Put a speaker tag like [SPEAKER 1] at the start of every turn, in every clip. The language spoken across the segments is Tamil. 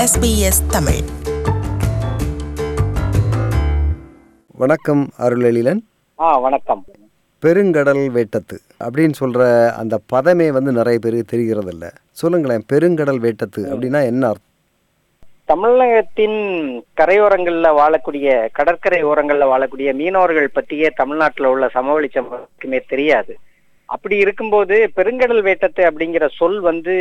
[SPEAKER 1] SBS தமிழ்.
[SPEAKER 2] வணக்கம் அருளெழிலன்.
[SPEAKER 3] வணக்கம்.
[SPEAKER 2] பெருங்கடல் வேட்டத்து அப்படின்னு சொல்ற அந்த பதமே நிறைய பேருக்கு தெரிகிறது இல்லை. சொல்லுங்களேன், பெருங்கடல் வேட்டத்து அப்படின்னா என்ன அர்த்தம்?
[SPEAKER 3] தமிழகத்தின் கரையோரங்கள்ல வாழக்கூடிய, கடற்கரை ஓரங்கள்ல வாழக்கூடிய மீனவர்கள் பற்றியே தமிழ்நாட்டில் உள்ள சமவெளி சமூகத்துக்குமே தெரியாது. அப்படி இருக்கும்போது பெருங்கடல் வேட்டத்து அப்படிங்கிற சொல்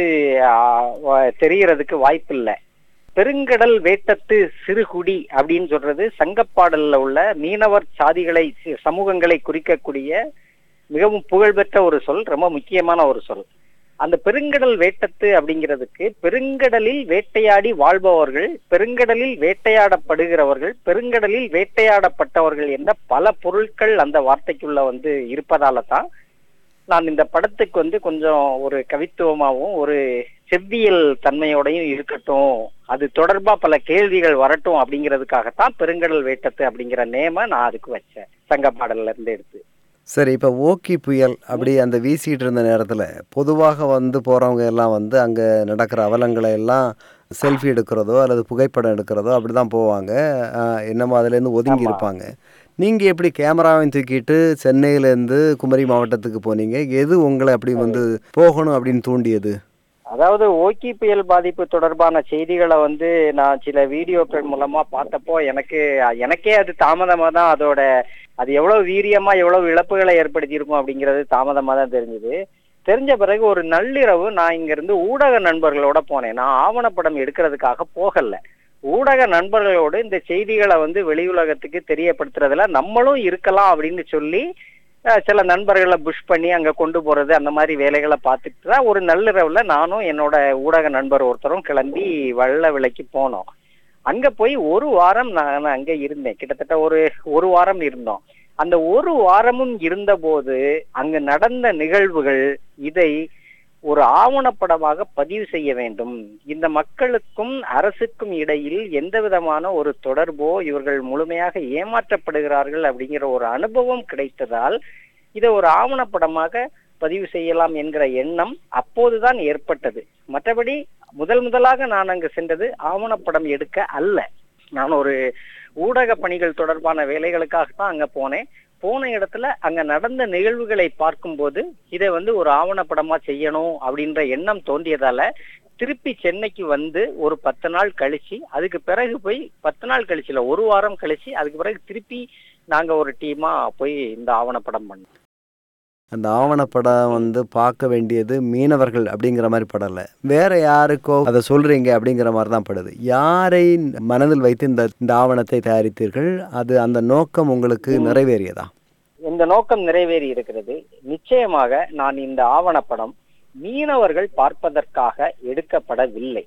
[SPEAKER 3] தெரிகிறதுக்கு வாய்ப்பு இல்லை. பெருங்கடல் வேட்டத்து சிறுகுடி அப்படின்னு சொல்றது சங்கப்பாடல்ல உள்ள மீனவர் சாதிகளை, சமூகங்களை குறிக்கக்கூடிய மிகவும் புகழ்பெற்ற ஒரு சொல், ரொம்ப முக்கியமான ஒரு சொல். அந்த பெருங்கடல் வேட்டத்து அப்படிங்கிறதுக்கு பெருங்கடலில் வேட்டையாடி வாழ்பவர்கள், பெருங்கடலில் வேட்டையாடப்படுகிறவர்கள், பெருங்கடலில் வேட்டையாடப்பட்டவர்கள் என்ற பல பொருட்கள் அந்த வார்த்தைக்குள்ள இருப்பதால தான் நான் இந்த படத்துக்கு கொஞ்சம் ஒரு கவித்துவமாகவும் ஒரு செவ்வியல் தன்மையோடையும் இருக்கட்டும், அது தொடர்பா பல கேள்விகள் வரட்டும் அப்படிங்கிறதுக்காகத்தான் பெருங்கடல் வேட்டத்து அப்படிங்கிற நேம நான் அதுக்கு வச்சேன், சங்க பாடல்ல இருந்து எடுத்து.
[SPEAKER 2] சரி, இப்போ ஓக்கி புயல் அப்படி அந்த வீசிட்டு இருந்த நேரத்தில் பொதுவாக போகிறவங்க எல்லாம் அங்கே நடக்கிற அவலங்களை எல்லாம் செல்ஃபி எடுக்கிறதோ அல்லது புகைப்படம் எடுக்கிறதோ அப்படி தான் போவாங்க. என்னமோ அதுலேருந்து ஒதுங்கி இருப்பாங்க. நீங்கள் எப்படி கேமராவையும் தூக்கிட்டு சென்னையிலேருந்து குமரி மாவட்டத்துக்கு போனீங்க? எது உங்களை அப்படி போகணும் அப்படின்னு தூண்டியது?
[SPEAKER 3] அதாவது ஓக்கி புயல் பாதிப்பு தொடர்பான செய்திகளை நான் சில வீடியோக்கள் மூலமா பார்த்தப்போ எனக்கே அது தாமதமா தான் அது எவ்வளவு வீரியமா எவ்வளவு இழப்புகளை ஏற்படுத்தி இருக்கும் அப்படிங்கிறது தாமதமா தான் தெரிஞ்சது. தெரிஞ்ச பிறகு ஒரு நள்ளிரவு நான் இங்கிருந்து ஊடக நண்பர்களோட போனேன். நான் ஆவணப்படம் எடுக்கிறதுக்காக போகல. ஊடக நண்பர்களோடு இந்த செய்திகளை வெளியுலகத்துக்கு தெரியப்படுத்துறதுல நம்மளும் இருக்கலாம் அப்படின்னு சொல்லி சில நண்பர்களை புஷ் பண்ணி அங்க கொண்டு போறது, அந்த மாதிரி வேலைகளை பார்த்துட்டு தான் ஒரு நள்ளிரவுல நானும் என்னோட ஊடக நண்பர் ஒருத்தரும் கிளம்பி வெள்ள விலைக்கு போனோம். அங்க போய் ஒரு வாரம் நான் அங்க இருந்தேன். கிட்டத்தட்ட ஒரு வாரம் இருந்தோம். அந்த ஒரு வாரமும் இருந்த போது அங்கு நடந்த நிகழ்வுகள் இதை ஒரு ஆவணப்படமாக பதிவு செய்ய வேண்டும். இந்த மக்களுக்கும் அரசுக்கும் இடையில் எந்த விதமான ஒரு தொடர்போ, இவர்கள் முழுமையாக ஏமாற்றப்படுகிறார்கள் அப்படிங்கிற ஒரு அனுபவம் கிடைத்ததால் இதை ஒரு ஆவணப்படமாக பதிவு செய்யலாம் என்கிற எண்ணம் அப்போதுதான் ஏற்பட்டது. மற்றபடி முதலாக நான் அங்கு சென்றது ஆவணப்படம் எடுக்க அல்ல. நான் ஒரு ஊடக பணிகள் தொடர்பான வேலைகளுக்காகத்தான் அங்க போனேன். போன இடத்துல அங்க நடந்த நிகழ்வுகளை பார்க்கும்போது இதை ஒரு ஆவணப்படமா செய்யணும் அப்படின்ற எண்ணம் தோன்றியதால திருப்பி சென்னைக்கு ஒரு 10 நாள் கழிச்சு, அதுக்கு பிறகு போய் 10 நாள் கழிச்சு இல்ல, ஒரு வாரம் கழிச்சு அதுக்கு பிறகு திருப்பி நாங்க ஒரு டீமா போய் இந்த ஆவணப்படம் பண்ணோம்.
[SPEAKER 2] அந்த ஆவணப்படம் பார்க்க வேண்டியது மீனவர்கள் அப்படிங்கிற மாதிரி படல, வேற யாருக்கோ அதை சொல்றீங்க அப்படிங்கிற மாதிரி தான் படுது. யாரை மனதில் வைத்து இந்த ஆவணத்தை தயாரித்தீர்கள்? அது அந்த நோக்கம் உங்களுக்கு நிறைவேறியதா?
[SPEAKER 3] இந்த நோக்கம் நிறைவேறி இருக்கிறது. நிச்சயமாக நான் இந்த ஆவணப்படம் மீனவர்கள் பார்ப்பதற்காக எடுக்கப்படவில்லை.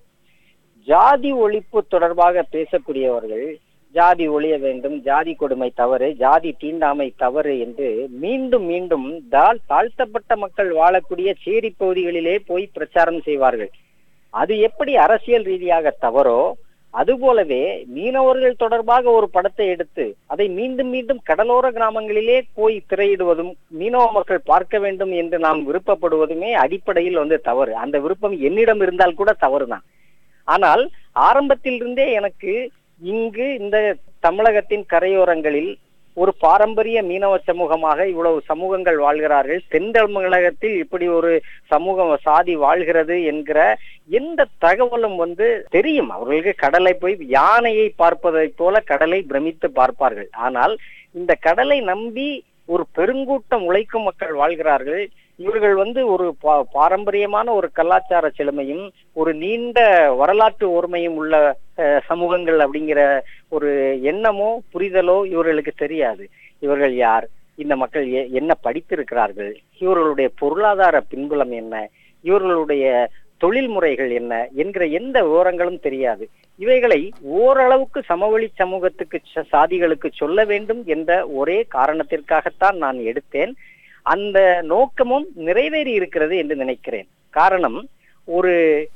[SPEAKER 3] ஜாதி ஒழிப்பு தொடர்பாக பேசக்கூடியவர்கள் ஜாதி ஒழிய வேண்டும், ஜாதி கொடுமை தவறு, ஜாதி தீண்டாமை தவறு என்று மீண்டும் மீண்டும் தாழ்த்தப்பட்ட மக்கள் வாழக்கூடிய சேரி பகுதிகளிலே போய் பிரச்சாரம் செய்வார்கள். அது எப்படி அரசியல் ரீதியாக தவறோ அதுபோலவே மீனவர்கள் தொடர்பாக ஒரு படத்தை எடுத்து அதை மீண்டும் மீண்டும் கடலோர கிராமங்களிலே போய் திரையிடுவதும் மீனவ மக்கள் பார்க்க வேண்டும் என்று நாம் விருப்பப்படுவதுமே அடிப்படையில் தவறு. அந்த விருப்பம் என்னிடம் இருந்தால் கூட தவறுதான். ஆனால் ஆரம்பத்திலிருந்தே எனக்கு இங்கு இந்த தமிழகத்தின் கரையோரங்களில் ஒரு பாரம்பரிய மீனவ சமூகமாக இவ்வளவு சமூகங்கள் வாழ்கிறார்கள், தென் தமிழகத்தில் இப்படி ஒரு சமூகம் சாதி வாழ்கிறது என்கிற எந்த தகவலும் தெரியும். அவர்களுக்கு கடலை போய் யானையை பார்ப்பதை போல கடலை பிரமித்து பார்ப்பார்கள். ஆனால் இந்த கடலை நம்பி ஒரு பெருங்கூட்டம் உழைக்கும் மக்கள் வாழ்கிறார்கள். இவர்கள் ஒரு பாரம்பரியமான ஒரு கலாச்சார செழுமையும் ஒரு நீண்ட வரலாற்று ஓர்மையும் உள்ள சமூகங்கள் அப்படிங்கிற ஒரு எண்ணமோ புரிதலோ இவர்களுக்கு தெரியாது. இவர்கள் யார், இந்த மக்கள் என்ன படித்திருக்கிறார்கள், இவர்களுடைய பொருளாதார பின்புலம் என்ன, இவர்களுடைய தொழில் முறைகள் என்ன என்கிற எந்த விவரங்களும் தெரியாது. இவைகளை ஓரளவுக்கு சமவெளி சமூகத்துக்கு சாதிகளுக்கு சொல்ல வேண்டும் என்ற ஒரே காரணத்திற்காகத்தான் நான் எடுத்தேன். அந்த நோக்கமும் நிறைவேறி இருக்கிறது என்று நினைக்கிறேன். காரணம், ஒரு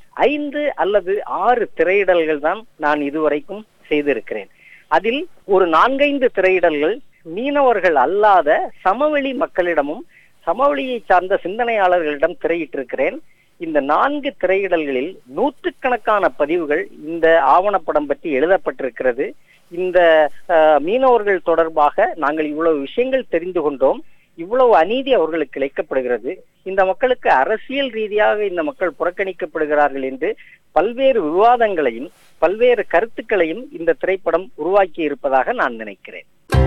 [SPEAKER 3] 5 அல்லது 6 திரையிடல்கள் தான் நான் இதுவரைக்கும் செய்திருக்கிறேன். அதில் ஒரு 4-5 திரையிடல்கள் மீனவர்கள் அல்லாத சமவெளி மக்களிடமும் சமவெளியை சார்ந்த சிந்தனையாளர்களிடம் திரையிட்டிருக்கிறேன். இந்த 4 திரையிடல்களில் நூற்றுக்கணக்கான பதிவுகள் இந்த ஆவணப்படம் பற்றி எழுதப்பட்டிருக்கிறது. இந்த மீனவர்கள் தொடர்பாக நாங்கள் இவ்வளவு விஷயங்கள் தெரிந்து கொண்டோம், இவ்வளவு அநீதி அவர்களுக்கு இழைக்கப்படுகிறது, இந்த மக்களுக்கு அரசியல் ரீதியாக இந்த மக்கள் புறக்கணிக்கப்படுகிறார்கள் என்று பல்வேறு விவாதங்களையும் பல்வேறு கருத்துக்களையும் இந்த திரைப்படம் உருவாக்கி இருப்பதாக நான் நினைக்கிறேன்.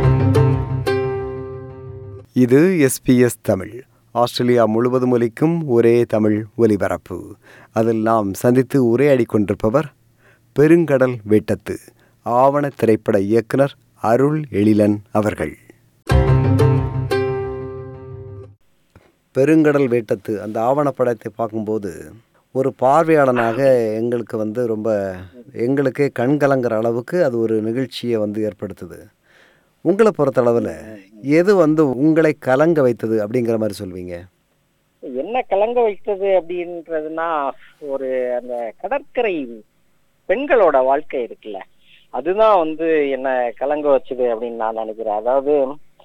[SPEAKER 2] இது SBS தமிழ், ஆஸ்திரேலியா முழுவதும் ஒலிக்கும் ஒரே தமிழ் ஒலிபரப்பு. அதில் நாம் சந்தித்து உரையாடி கொண்டிருப்பவர் பெருங்கடல் வேட்டத்து ஆவண திரைப்பட இயக்குனர் அருள் எழிலன் அவர்கள். பெருங்கடல் வேட்டத்து அந்த ஆவணப்படத்தை பார்க்கும்போது ஒரு பார்வையாளனாக எங்களுக்கு ரொம்ப எங்களுக்கே கண்கலங்கிற அளவுக்கு அது ஒரு நிகழ்ச்சியை ஏற்படுத்துது. உங்களை பொறுத்தளவில் எது உங்களை கலங்க வைத்தது அப்படிங்கிற மாதிரி சொல்வீங்க?
[SPEAKER 3] என்ன கலங்க வைத்தது அப்படின்றதுன்னா, ஒரு அந்த கடற்கரை பெண்களோட வாழ்க்கை இருக்குல்ல, அதுதான் என்ன கலங்க வச்சது அப்படின்னு நான் நினைக்கிறேன். அதாவது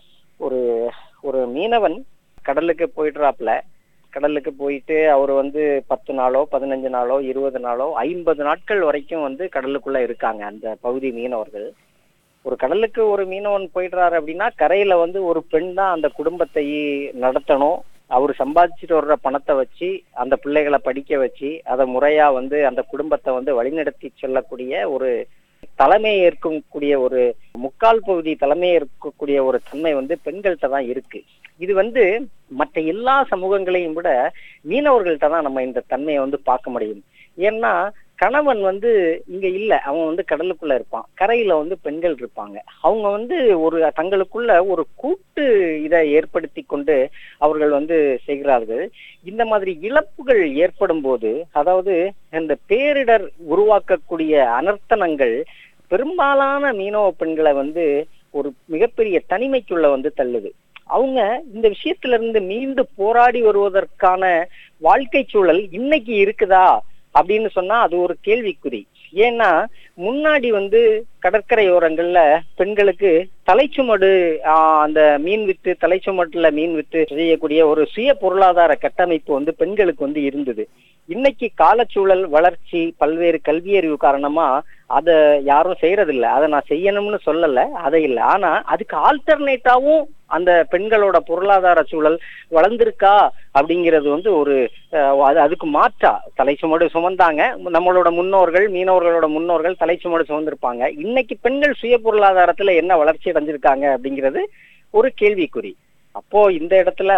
[SPEAKER 3] ஒரு ஒரு மீனவன் கடலுக்கு போயிடுறாப்புல, கடலுக்கு போயிட்டு அவர் 10 நாளோ 15 நாளோ 20 நாளோ 50 நாட்கள் வரைக்கும் கடலுக்குள்ள இருக்காங்க அந்த பகுதி மீனவர்கள். ஒரு கடலுக்கு ஒரு மீனவன் போயிடுறாரு அப்படின்னா, கரையில ஒரு பெண் தான் அந்த குடும்பத்தை நடத்தணும். அவர் சம்பாதிச்சுட்டு வர்ற பணத்தை வச்சு அந்த பிள்ளைகளை படிக்க வச்சு அதை முறையா அந்த குடும்பத்தை வழிநடத்தி செல்லக்கூடிய ஒரு தலைமை ஏற்கக்கூடிய ஒரு முக்கால் பகுதி தலைமை ஏற்கக்கூடிய ஒரு தன்மை பெண்கள்கிட்ட தான் இருக்கு. இது மற்ற எல்லா சமூகங்களையும் விட மீனவர்கள்ட்ட தான் நம்ம இந்த தன்மையை பார்க்க முடியும். ஏன்னா கணவன் இங்க இல்ல, அவன் கடலுக்குள்ள இருப்பான், கரையில பெண்கள் இருப்பாங்க. அவங்க ஒரு தங்களுக்குள்ள ஒரு கூட்டு இதை ஏற்படுத்தி கொண்டு அவர்கள் செய்கிறார்கள். இந்த மாதிரி இழப்புகள் ஏற்படும் போது, அதாவது இந்த பேரிடர் உருவாக்கக்கூடிய அனர்த்தனங்கள் பெரும்பாலான மீனவ பெண்களை ஒரு மிகப்பெரிய தனிமைக்குள்ள தள்ளுது. அவங்க இந்த விஷயத்துல இருந்து மீண்டு போராடி வருவதற்கான வாழ்க்கை சூழல் இன்னைக்கு இருக்குதா அப்படின்னு சொன்னா அது ஒரு கேள்விக்குறி. ஏன்னா முன்னாடி கடற்கரையோரங்கள்ல பெண்களுக்கு தலைச்சுமடு அந்த மீன் வித்து தலைச்சுமட்டுல மீன் வித்து செய்யக்கூடிய ஒரு சுய பொருளாதார கட்டமைப்பு பெண்களுக்கு இருந்தது. இன்னைக்கு காலச்சூழல் வளர்ச்சி பல்வேறு கல்வியறிவு காரணமா அதை யாரும் செய்யறதில்ல. அதை நான் செய்யணும்னு சொல்லல, அதை இல்லை. ஆனா அதுக்கு ஆல்டர்னேட்டாவும் அந்த பெண்களோட பொருளாதார சூழல் வளர்ந்திருக்கா அப்படிங்கிறது ஒரு அதுக்கு மாற்றா தலைச்சுமடு சுமந்தாங்க நம்மளோட முன்னோர்கள், மீனவர்களோட முன்னோர்கள் தலைச்சுமடு சுமந்திருப்பாங்க. இன்னைக்கு பெண்கள் சுய பொருளாதாரத்துல என்ன வளர்ச்சி அடைஞ்சிருக்காங்க அப்படிங்கிறது ஒரு கேள்விக்குறி. அப்போ இந்த இடத்துல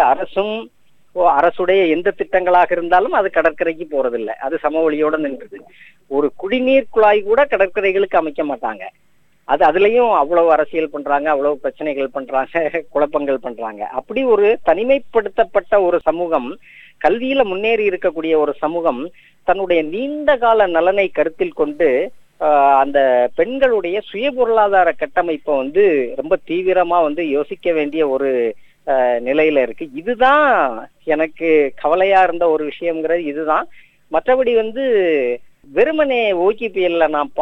[SPEAKER 3] அரசுடைய எந்த திட்டங்களாக இருந்தாலும் அது கடற்கரைக்கு போறதில்லை, அது சமவெளியோட நின்றுது. ஒரு குடிநீர் குழாய் கூட கடற்கரைகளுக்கு அமைக்க மாட்டாங்க. அதுலயும் அவ்வளவு அரசியல் பண்றாங்க, அவ்வளவு பிரச்சனைகள் பண்றாங்க, குழப்பங்கள் பண்றாங்க. அப்படி ஒரு தனிமைப்படுத்தப்பட்ட ஒரு சமூகம், கல்வியில முன்னேறி இருக்கக்கூடிய ஒரு சமூகம் தன்னுடைய நீண்ட கால நலனை கருத்தில் கொண்டு அந்த பெண்களுடைய சுய பொருளாதார கட்டமைப்பை ரொம்ப தீவிரமா யோசிக்க வேண்டிய ஒரு நிலையில இருக்கு. இதுதான் எனக்கு கவலையா இருந்த ஒரு விஷயம்ங்கிறது இதுதான். மற்றபடி வெறுமனே OKPL நான்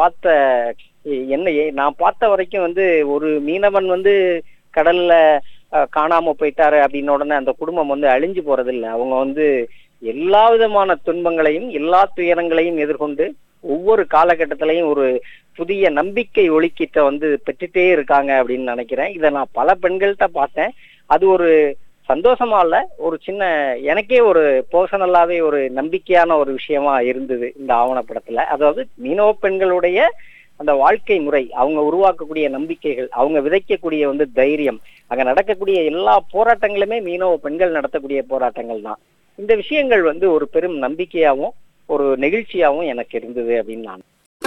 [SPEAKER 3] பார்த்த வரைக்கும் ஒரு மீனவன் கடல்ல காணாம போயிட்டாரு அப்படின்னு உடனே அந்த குடும்பம் அழிஞ்சு போறதில்லை. அவங்க எல்லா விதமான துன்பங்களையும் எல்லா துயரங்களையும் எதிர்கொண்டு ஒவ்வொரு காலகட்டத்திலையும் ஒரு புதிய நம்பிக்கை ஒளிக்கிட்ட பெற்றுட்டே இருக்காங்க அப்படின்னு நினைக்கிறேன். இதை நான் பல பெண்கள்கிட்ட பார்த்தேன். அது ஒரு சந்தோஷமா இல்ல, ஒரு சின்ன எனக்கே ஒரு பர்சனலாவே ஒரு நம்பிக்கையான ஒரு விஷயமா இருந்தது இந்த ஆவணப்படத்துல. அதாவது மீனவ பெண்களுடைய அந்த வாழ்க்கை முறை, அவங்க உருவாக்கக்கூடிய நம்பிக்கைகள், அவங்க விதைக்கக்கூடிய தைரியம், அங்க நடக்கக்கூடிய எல்லா போராட்டங்களுமே மீனவ பெண்கள் நடத்தக்கூடிய போராட்டங்கள் தான். இந்த விஷயங்கள் ஒரு பெரும் நம்பிக்கையாவும் ஒரு நெகிழ்ச்சியாவும் எனக்கு இருந்தது அப்படின்னு நான்.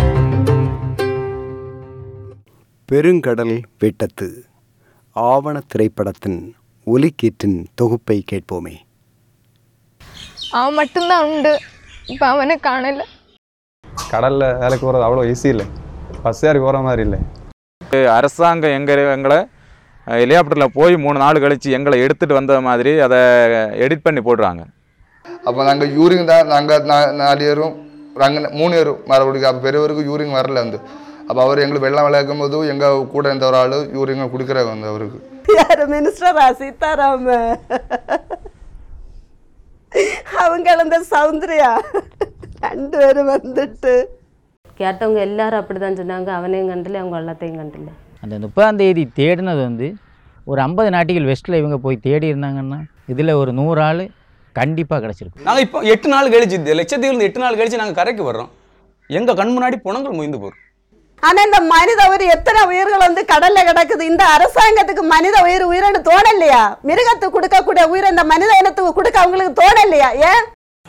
[SPEAKER 2] பெருங்கடல் வேட்டத்து ஆவண திரைப்படத்தின் ஒலிக்கீற்றின் தொகுப்பை கேட்போமே.
[SPEAKER 1] அவன் மட்டும்தான் உண்டு, இப்போ அவனை காணல.
[SPEAKER 4] கடலில் வேலைக்கு போகிறது அவ்வளோ ஈஸி இல்லை, பஸ் ஏறி போகிற மாதிரி இல்லை.
[SPEAKER 5] அரசாங்கம் எங்களை ஹெலிகாப்டரில் போய் 3 நாள் கழித்து எங்களை எடுத்துகிட்டு வந்த மாதிரி அதை எடிட் பண்ணி போடுறாங்க.
[SPEAKER 6] அப்போ நாங்கள் யூரின் தான், நாங்கள் 4 பேரும் நாங்கள் 3 பேரும் மறுபடியும் அப்போ பெரியவருக்கு யூரின் வரல அப்போ அவர் எங்களுக்கு வெள்ளம் விளையாக்கும் போது எங்கள் கூட இருந்த ஒரு ஆள் யூரின் குடிக்கிறாங்க அவருக்கு.
[SPEAKER 7] யார் மினிஸ்டரா? சீதாராம. அவங்க இந்த சௌந்தர்யா 2 பேரும் வந்துட்டு
[SPEAKER 8] கேட்டவங்க எல்லாரும் அப்படி தான் சொன்னாங்க. அவனையும் கண்டில்லை, அவங்க எல்லாத்தையும் கண்டில்லை.
[SPEAKER 9] அந்த 30ஆம் தேதி தேடினது வந்து ஒரு 50 நாட்டிகள் வெஸ்ட்டில் இவங்க போய் தேடி இருந்தாங்கன்னா இதில் ஒரு 100 ஆள் கண்டிப்பாக கிடச்சிருக்கும்.
[SPEAKER 10] நாங்கள் இப்போ 8 நாள் கழிச்சு, லட்சத்தீவுலேருந்து 8 நாள் கழிச்சு நாங்கள் கரைக்கு வர்றோம். எங்கள் கண் முன்னாடி புணங்கள் முயந்து போகிறோம்.
[SPEAKER 7] ஆனால் இந்த மனித உயிர் எத்தனை உயிர்கள் வந்து கடலில் கிடக்குது. இந்த அரசாங்கத்துக்கு மனித உயிரினு தோணலையா? மிருகத்துக்கு கொடுக்கக்கூடிய உயிரை இந்த மனித இனத்துக்கு கொடுக்க அவங்களுக்கு தோணலையா? ஏன்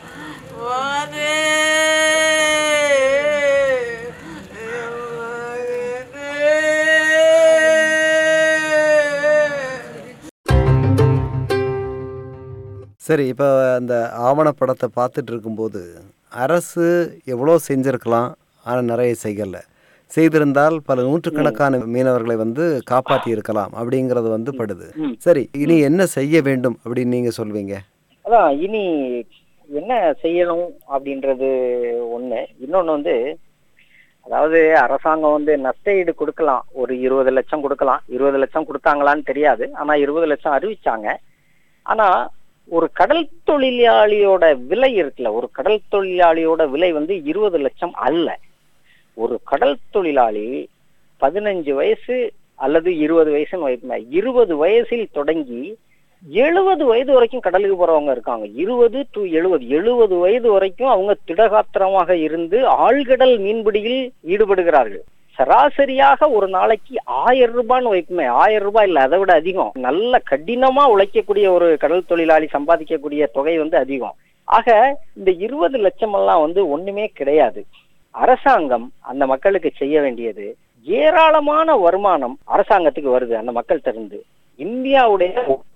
[SPEAKER 2] சரி, இப்போ அந்த ஆவணப்படத்தை பார்த்துட்டு இருக்கும்போது அரசு எவ்வளோ செஞ்சுருக்கலாம், ஆனால் நிறைய செய்யலை. செய்திருந்தால் பல நூற்றுக்கணக்கான மீனவர்களை வந்து காப்பாற்றி இருக்கலாம் அப்படிங்கிறது வந்து படுது. சரி, இனி என்ன செய்ய வேண்டும் அப்படின்னு நீங்கள் சொல்வீங்க?
[SPEAKER 3] அதான் இனி என்ன செய்யணும் அப்படின்றது ஒன்று. இன்னொன்று வந்து, அதாவது அரசாங்கம் வந்து நஷ்ட ஈடு கொடுக்கலாம், ஒரு 20 லட்சம் கொடுக்கலாம். 20 லட்சம் கொடுத்தாங்களான்னு தெரியாது, ஆனால் 20 லட்சம் அறிவிச்சாங்க. ஆனால் ஒரு கடல் தொழிலாளியோட விலை இருக்குல்ல, ஒரு கடல் தொழிலாளியோட விலை வந்து 20 லட்சம் அல்ல. ஒரு கடல் தொழிலாளி 15 வயசு அல்லது 20 வயசுன்னு வைப்பேன், 20 வயசில் தொடங்கி 70 வயது வரைக்கும் கடலுக்கு போறவங்க இருக்காங்க. 20 to 70 வயது வரைக்கும் அவங்க திடகாத்திரமாக இருந்து ஆழ்கடல் மீன்பிடியில் ஈடுபடுகிறார்கள். சராசரியாக ஒரு நாளைக்கு 1000 ரூபான்னு வைக்குமே, 1000 ரூபாய் இல்லை, அதை விட அதிகம். நல்ல கடினமா உழைக்கக்கூடிய ஒரு கடல் தொழிலாளி சம்பாதிக்கக்கூடிய தொகை வந்து அதிகம். ஆக இந்த 20 லட்சம் எல்லாம் வந்து ஒண்ணுமே கிடையாது. அரசாங்கம் அந்த மக்களுக்கு செய்ய வேண்டியது, ஏராளமான வருமானம் அரசாங்கத்துக்கு வருது அந்த மக்கள் இருந்து. இந்தியாவுடைய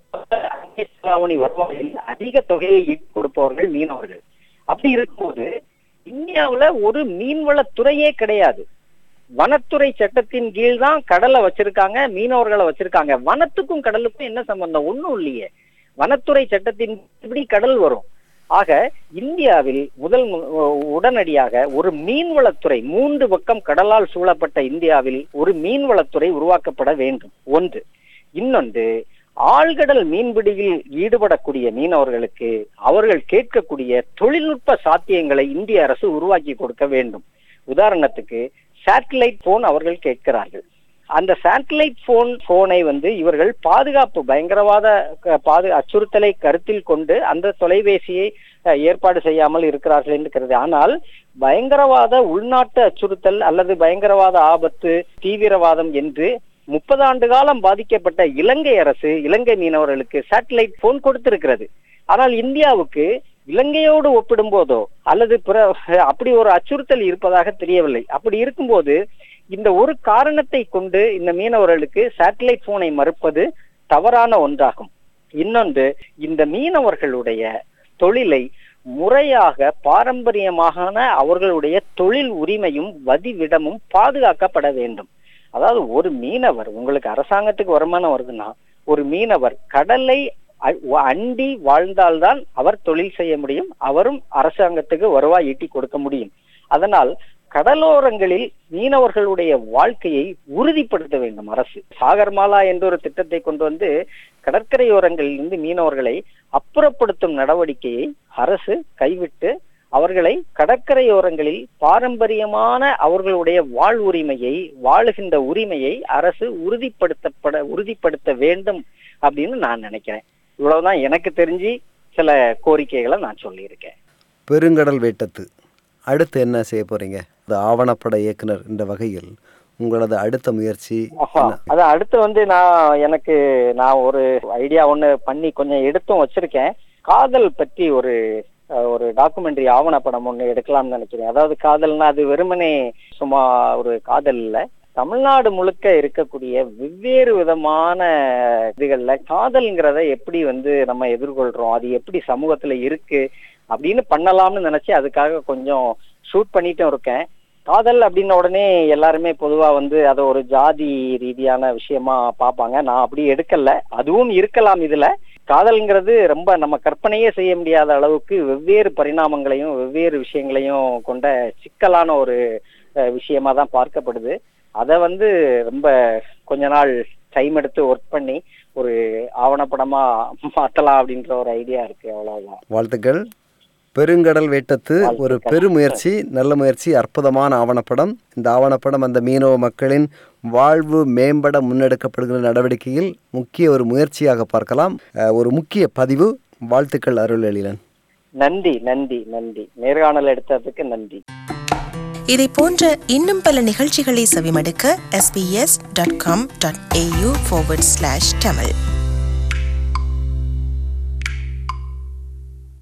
[SPEAKER 3] வருமானத்தில் அதிக தொகையை ஈட்டு கொடுப்பவர்கள் மீனவர்கள். அப்படி இருக்கும்போது இந்தியாவுல ஒரு மீன்வளத்துறையே கிடையாது. வனத்துறை சட்டத்தின் கீழ் தான் கடலை வச்சிருக்காங்க, மீனவர்களை வச்சிருக்காங்க. வனத்துக்கும் கடலுக்கும் என்ன சம்பந்தம்? ஒண்ணும் இல்லையே. வனத்துறை சட்டத்தின் இப்படி கடல் வரும். ஆக இந்தியாவில் உடனடியாக ஒரு மீன்வளத்துறை, 3 பக்கம் கடலால் சூழப்பட்ட இந்தியாவில் ஒரு மீன்வளத்துறை உருவாக்கப்பட வேண்டும். ஒன்று. இன்னொன்று, ஆழ்கடல் மீன்பிடியில் ஈடுபடக்கூடிய மீனவர்களுக்கு அவர்கள் கேட்கக்கூடிய தொழில்நுட்ப சாத்தியங்களை இந்திய அரசு உருவாக்கி கொடுக்க வேண்டும். உதாரணத்துக்கு சேட்டலைட் போன் அவர்கள் கேட்கிறார்கள். அந்த சேட்டலைட் போனை வந்து இவர்கள் பாதுகாப்பு, பயங்கரவாத அச்சுறுத்தலை கருத்தில் கொண்டு அந்த தொலைபேசியை ஏற்பாடு செய்யாமல் இருக்கிறார்கள் என்கிறது. ஆனால் பயங்கரவாத உள்நாட்டு அச்சுறுத்தல் அல்லது பயங்கரவாத ஆபத்து, தீவிரவாதம் என்று 30 ஆண்டு காலம் பாதிக்கப்பட்ட இலங்கை அரசு இலங்கை மீனவர்களுக்கு சேட்டலைட் போன் கொடுத்திருக்கிறது. ஆனால் இந்தியாவுக்கு இலங்கையோடு ஒப்பிடும் போதோ அல்லது அப்படி ஒரு அச்சுறுத்தல் இருப்பதாக தெரியவில்லை. அப்படி இருக்கும்போது இந்த ஒரு காரணத்தை கொண்டு இந்த மீனவர்களுக்கு சேட்டலைட் போனை மறுப்பது தவறான ஒன்றாகும். இன்னொன்று, இந்த மீனவர்களுடைய தொழிலை முறையாக பாரம்பரியமான அவர்களுடைய தொழில் உரிமையும் வதிவிடமும் பாதுகாக்கப்பட வேண்டும். அதாவது ஒரு மீனவர், உங்களுக்கு அரசாங்கத்துக்கு வருமானம் வருதுன்னா, ஒரு மீனவர் கடலை அண்டி வாழ்ந்தால்தான் அவர் தொழில் செய்ய முடியும், அவரும் அரசாங்கத்துக்கு வருவாய் ஈட்டி கொடுக்க முடியும். அதனால் கடலோரங்களில் மீனவர்களுடைய வாழ்க்கையை உறுதிப்படுத்த வேண்டும் அரசு. சாகர்மாலா என்ற ஒரு திட்டத்தை கொண்டு வந்து கடற்கரையோரங்களில் இருந்து மீனவர்களை அப்புறப்படுத்தும் நடவடிக்கையை அரசு கைவிட்டு அவர்களை கடற்கரையோரங்களில் பாரம்பரியமான அவர்களுடைய வாழுகின்ற உரிமையை அரசு உறுதிப்படுத்த வேண்டும் அப்படின்னு நான் நினைக்கிறேன். இவ்வளவுதான் எனக்கு தெரிஞ்சு சில கோரிக்கைகளை நான் சொல்லியிருக்கேன்.
[SPEAKER 2] பெருங்கடல் வேட்டத்து அடுத்து என்ன செய்ய போறீங்க? அது ஆவணப்பட இயக்குனர் என்ற வகையில் உங்களது அடுத்த முயற்சி?
[SPEAKER 3] அது அடுத்து வந்து நான் ஒரு ஐடியா ஒண்ணு பண்ணி கொஞ்சம் எடுத்தும் வச்சிருக்கேன். காதல் பற்றி ஒரு டாக்குமெண்ட்ரி ஆவணப்படம் ஒண்ணு எடுக்கலாம்னு நினைக்கிறேன். அதாவது காதல்னா அது வெறுமனே சும்மா ஒரு காதல் இல்ல, தமிழ்நாடு முழுக்க இருக்கக்கூடிய வெவ்வேறு விதமான இதுகள்ல காதல்ங்கிறத எப்படி வந்து நம்ம எதிர்கொள்றோம், அது எப்படி சமூகத்துல இருக்கு அப்படின்னு பண்ணலாம்னு நினைச்சு அதுக்காக கொஞ்சம் ஷூட் பண்ணிட்டும் இருக்கேன். காதல் அப்படின்ன உடனே எல்லாருமே பொதுவா வந்து அதை ஒரு ஜாதி ரீதியான விஷயமா பார்ப்பாங்க. நான் அப்படி எடுக்கல, அதுவும் இருக்கலாம். இதுல காதல்ங்கிறது ரொம்ப நம்ம கற்பனையே செய்ய முடியாத அளவுக்கு வெவ்வேறு பரிணாமங்களையும் வெவ்வேறு விஷயங்களையும் கொண்ட சிக்கலான ஒரு விஷயமா தான் பார்க்கப்படுது. அதை வந்து ரொம்ப கொஞ்ச நாள் டைம் எடுத்து ஒர்க் பண்ணி ஒரு ஆவணப்படமா மாத்தலாம் அப்படின்ற ஒரு ஐடியா இருக்கு. அவ்வளவுதான்.
[SPEAKER 2] வாழ்த்துக்கள். பெருங்கடல் வேட்டத்து ஒரு பெருமுயற்சி, நல்ல முயற்சி, அற்புதமான ஆவணப்படம். இந்த ஆவணப்படம் அந்த மீனவ மக்களின் வாழ்வு மேம்பட முன்னெடுக்கப்படுகிற நடவடிக்கையில் முக்கிய ஒரு முயற்சியாக பார்க்கலாம். ஒரு முக்கிய பதிவு. வாழ்த்துக்கள் அருள் எழிலன்.
[SPEAKER 3] நன்றி நன்றி நன்றி. நேர்காணல் எடுத்ததுக்கு நன்றி.
[SPEAKER 11] இதை போன்ற இன்னும் பல நிகழ்ச்சிகளை செவிமடுக்க sbs.com.au/tamil